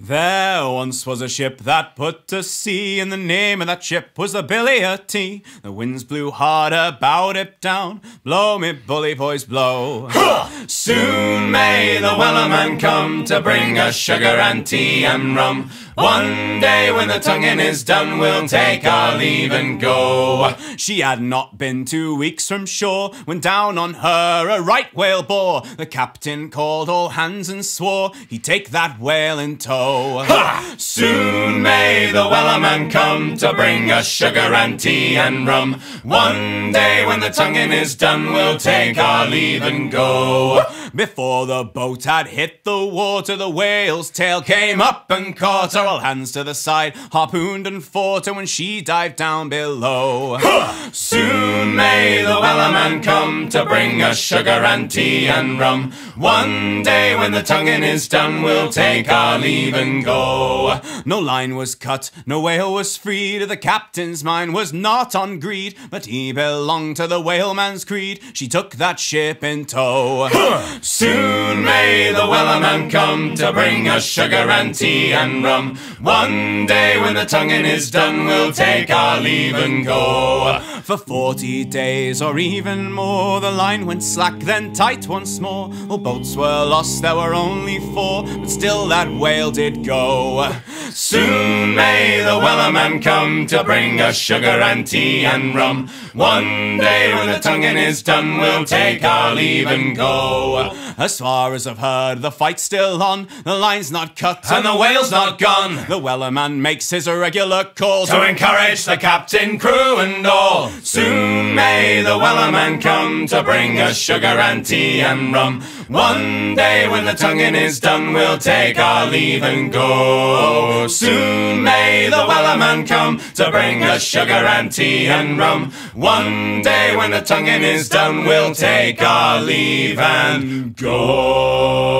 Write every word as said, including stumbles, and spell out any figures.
There once was a ship that put to sea, and the name of that ship was the Billy o' Tea. The winds blew hard about it down, blow me bully boys blow. Soon may the Wellerman come to bring us sugar and tea and rum. One day when the tonguing is done, we'll take our leave and go. She had not been two weeks from shore when down on her a right whale bore. The captain called all hands and swore he'd take that whale in tow. Ha! Soon may the Wellerman come to bring us sugar and tea and rum. One day when the tonguing is done, we'll take our leave and go. Before the boat had hit the water, the whale's tail came up and caught her. All hands to the side, harpooned and fought her when she dived down below. Soon may the Wellerman come to bring us sugar and tea and rum. One day when the tonguing is done, we'll take our leave and go. No line was cut, no whale was freed. The captain's mind was not on greed, but he belonged to the whaleman's creed. She took that ship in tow. Soon may the Wellerman come to bring us sugar and tea and rum. One day when the tonguing is done, we'll take our leave and go. For forty days or even more, the line went slack, then tight once more. All boats were lost, there were only four, but still that whale did go. Soon may the Wellerman come to bring us sugar and tea and rum. One day when the tonguing is done, we'll take our leave and go. As far as I've heard, the fight's still on, the line's not cut and the whale's not gone. The Wellerman makes his regular call to encourage the captain, crew and all. Soon may the Wellerman come to bring us sugar and tea and rum. One day when the tonguing is done, we'll take our leave and go. Soon may the Wellerman come to bring us sugar and tea and rum. One day when the tonguing is done, we'll take our leave and go.